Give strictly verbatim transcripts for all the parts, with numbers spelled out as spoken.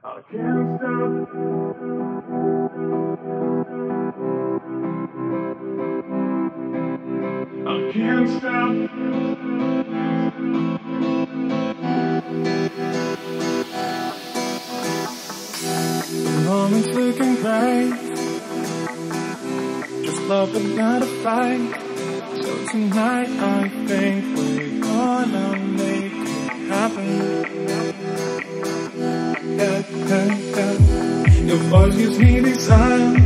I can't stop. I can't stop. The moment's looking bright, just love but not a fight. So tonight I think we're gonna make it happen. Yeah, yeah, yeah. Your voice gives me desire,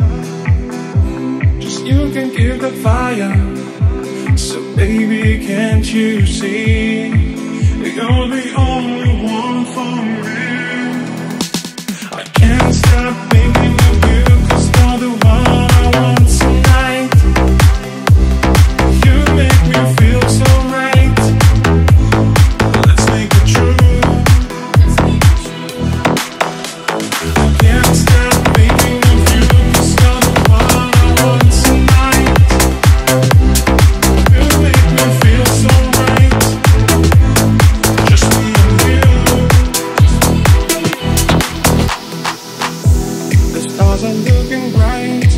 just you can give the fire. So baby, can't you see, you're the only one for me. I can't stop thinking of you, 'cause you're the one I want tonight. You make me feel so right. Let's make it true. I can't stop thinking of you, 'cause you're the one I want tonight. You make me feel so right. Just me and you. The stars are looking bright,